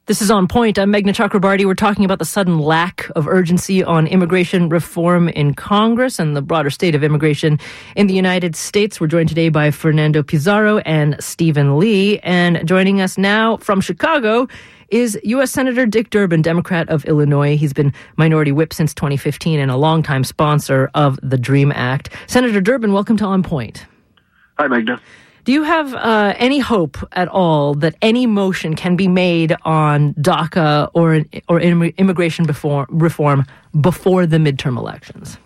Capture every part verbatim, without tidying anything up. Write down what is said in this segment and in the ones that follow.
This is On Point. I'm Meghna Chakrabarty. We're talking about the sudden lack of urgency on immigration reform in Congress and the broader state of immigration in the United States. We're joined today by Fernando Pizarro and Stephen Lee. And joining us now from Chicago is U S Senator Dick Durbin, Democrat of Illinois. He's been Minority Whip since twenty fifteen and a longtime sponsor of the DREAM Act. Senator Durbin, welcome to On Point. Hi, Meghna. Do you have uh, any hope at all that any motion can be made on DACA or or immigration before, reform before the midterm elections?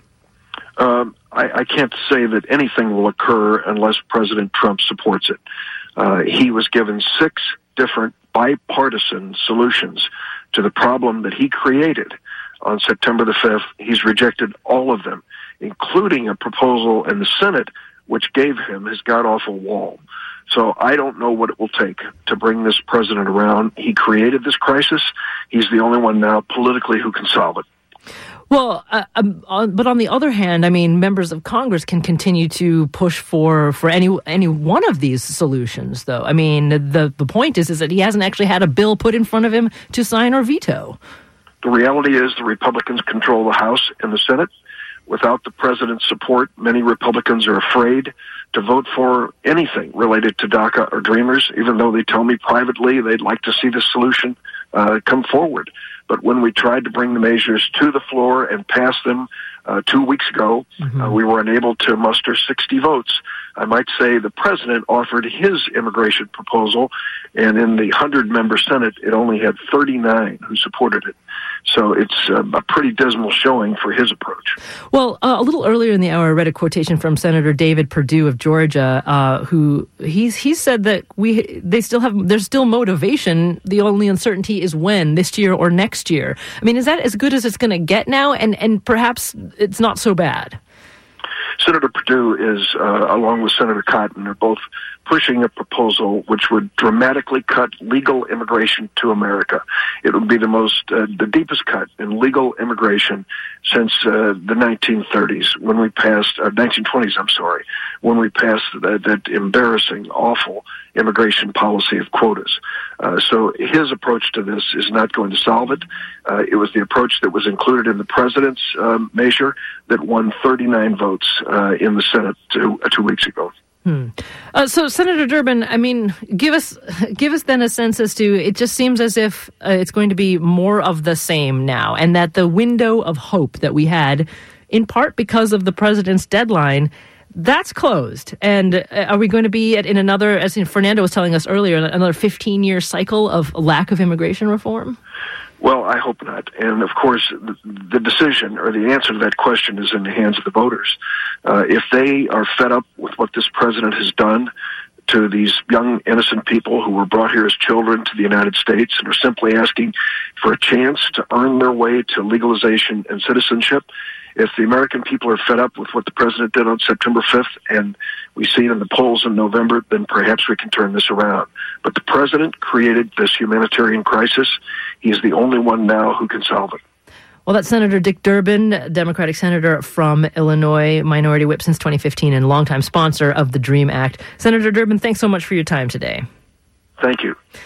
Um, I, I can't say that anything will occur unless President Trump supports it. Uh, he was given six different bipartisan solutions to the problem that he created on September the fifth. He's rejected all of them, including a proposal in the Senate which gave him his god-awful wall. So I don't know what it will take to bring this president around. He created this crisis. He's the only one now politically who can solve it. Well, uh, um, uh, but on the other hand, I mean, members of Congress can continue to push for, for any any one of these solutions, though. I mean, the, the point is, is that he hasn't actually had a bill put in front of him to sign or veto. The reality is the Republicans control the House and the Senate. Without the president's support, many Republicans are afraid to vote for anything related to DACA or Dreamers, even though they tell me privately they'd like to see the solution uh, come forward. But when we tried to bring the measures to the floor and pass them uh, two weeks ago, mm-hmm. uh, we were unable to muster sixty votes. I might say the president offered his immigration proposal, and in the one hundred-member Senate, it only had thirty-nine who supported it. So it's uh, a pretty dismal showing for his approach. Well, uh, a little earlier in the hour, I read a quotation from Senator David Perdue of Georgia, uh, who he's he said that we they still have there's still motivation. The only uncertainty is when, this year or next year. I mean, is that as good as it's going to get now? And and perhaps it's not so bad. Senator Perdue is, uh, along with Senator Cotton, are both pushing a proposal which would dramatically cut legal immigration to America. It would be the most, uh, the deepest cut in legal immigration since uh, the nineteen thirties, when we passed, uh, nineteen twenties, I'm sorry, when we passed that, that embarrassing, awful immigration policy of quotas. Uh, so his approach to this is not going to solve it. Uh, it was the approach that was included in the president's um, measure that won thirty-nine votes uh, in the Senate two, uh, two weeks ago. Hmm. Uh, so, Senator Durbin, I mean, give us give us then a sense as to, it just seems as if uh, it's going to be more of the same now, and that the window of hope that we had, in part because of the president's deadline, that's closed. And uh, are we going to be at, in another, as Fernando was telling us earlier, another fifteen-year cycle of lack of immigration reform? Well, I hope not. And, of course, the, the decision or the answer to that question is in the hands of the voters. Uh, if they are fed up with what this president has done to these young, innocent people who were brought here as children to the United States and are simply asking for a chance to earn their way to legalization and citizenship, if the American people are fed up with what the president did on September fifth and we see it in the polls in November, then perhaps we can turn this around. But the president created this humanitarian crisis. He is the only one now who can solve it. Well, that's Senator Dick Durbin, Democratic Senator from Illinois, Minority Whip since twenty fifteen and longtime sponsor of the DREAM Act. Senator Durbin, thanks so much for your time today. Thank you.